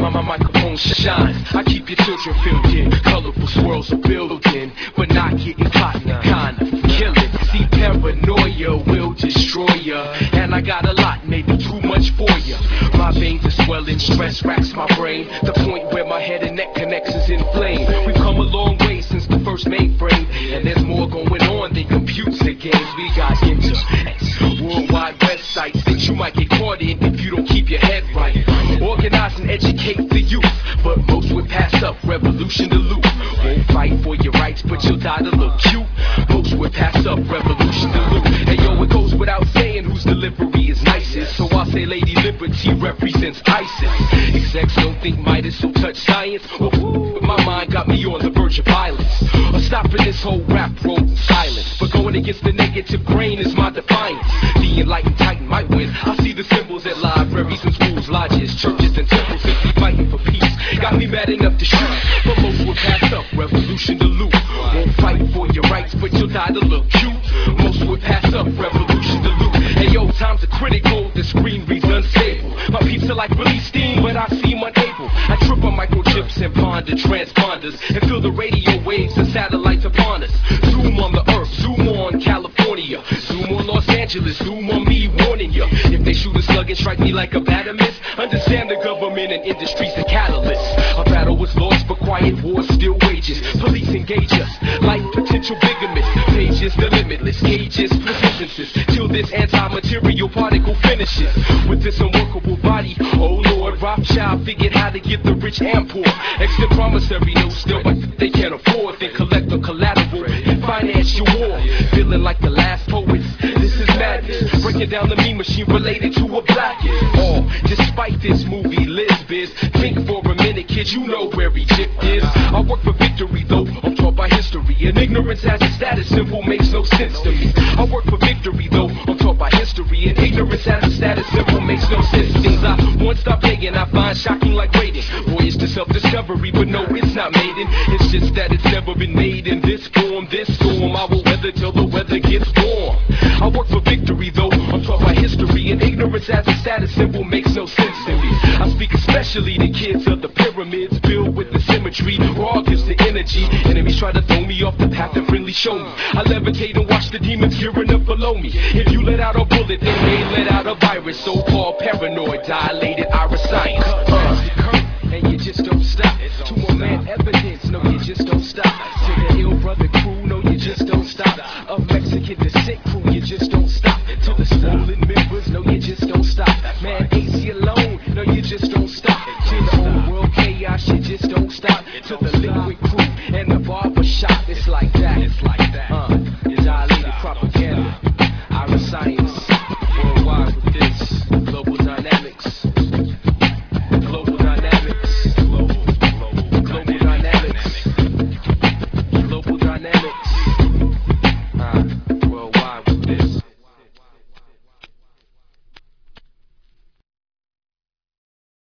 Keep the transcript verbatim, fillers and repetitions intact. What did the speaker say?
my, my microphone shines. I keep your children filled in colorful swirls of building, but not getting caught in the kind of killing. See, paranoia will destroy ya, and I got a lot, maybe too much for ya. My veins are swelling, stress racks my brain, the point where my head and neck connects is inflamed. We've come a long way since the first mainframe, and there's more going on than computer games. We got internet, worldwide websites that you might get caught in if you don't keep your head right. Organize and educate the youth, but most would pass up revolution to loot. Won't fight for your rights, but you'll die to look cute. Most would pass up revolution to loot. Hey yo, it goes without saying whose delivery is nicest, so I'll say Lady Liberty represents ISIS. Execs don't think Midas will touch science, well, but my mind got me on the verge of violence, or stopping this whole rap road in silence. But going against the negative grain is my defiance. The enlightened titan might win. I see the symbols at libraries and schools, lodges, churches and temples, simply fighting for peace. Got me mad enough to shoot, but most will pass up revolution to loot. Won't fight for your rights, but you'll die to look cute. Most would pass up revolution to loot. Hey yo, times are critical, the screen reads unstable. My peeps are like release steam, but I seem unable. I trip on microchips and ponder transponders, and feel the radio waves and satellites upon us. Zoom on the earth, zoom on California, zoom on Los Angeles, zoom on me warning ya. If they shoot a slug and strike me like a batter miss, understand the government and industry's the catalyst. A battle was lost, but quiet war still wages. Police engage us like potential bigamists. Pages the limitless, gauges split sentences till this anti-material particle finishes. With this unworkable body, oh Lord, Rothschild figured how to get the rich and poor. Extra promissory notes still, but they can't afford. Then collect the collateral and finance your war. Feeling like the last poets, this is madness. Breaking down the meme machine related to a blackist. Oh, despite this movie, Liz Biz, think for a minute, kid, you know where Egypt is. I work for victory though, I'm taught by history, and ignorance as a status symbol makes no sense to me. I work for victory though, I'm taught by history, and ignorance as a status symbol makes no sense. Things I once stopped paying, I find shocking like rating. Voyage to self-discovery, but no, it's not maiden. It's just that it's never been made in this form. This storm I will weather till the weather gets warm. I work for victory though, I'm taught by history, and ignorance as a status symbol makes no sense to me. I speak especially to kids of the pyramids, built with the symmetry, raw gives the energy. Enemies try to throw me off the path and friendly show me. I levitate and watch the demons gearing up below me. If you let out a bullet, then they let out a virus. So-called paranoid, dilated iris science. Uh. And you just don't stop. Two more man evidence, no, you just don't stop. To the ill brother crew, no, you just don't stop. Of Mexican descent crew, you just don't stop. To the stolen members, no, you just don't stop. Man, A C alone, no, you just don't stop. To the whole world chaos, you just don't stop. To the liquid crew and the barber shop, it's like that. It's like